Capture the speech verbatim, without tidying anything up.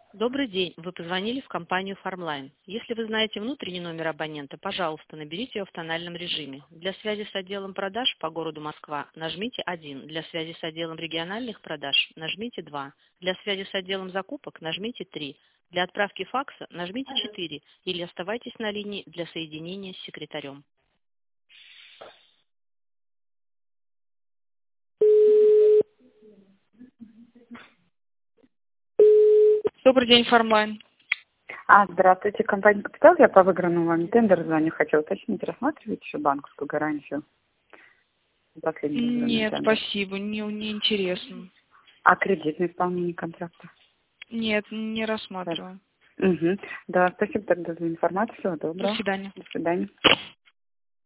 Добрый день. Вы позвонили в компанию Farmline. Если вы знаете внутренний номер абонента, пожалуйста, наберите его в тональном режиме. Для связи с отделом продаж по городу Москва нажмите один. Для связи с отделом региональных продаж нажмите два. Для связи с отделом закупок нажмите три. Для отправки факса нажмите четыре. Или оставайтесь на линии для соединения с секретарем. Добрый день, Farmline. А, здравствуйте, компания «Капитал». Я по выигранному вами тендеру звоню. Хотела уточнить, рассматриваете еще банковскую гарантию? Последний выигранный Нет, тендер. спасибо, не, не интересно. А кредитное исполнение контракта? Нет, не Так. рассматриваю. Угу. Да, спасибо тогда за информацию. Всего До доброго. свидания. До свидания.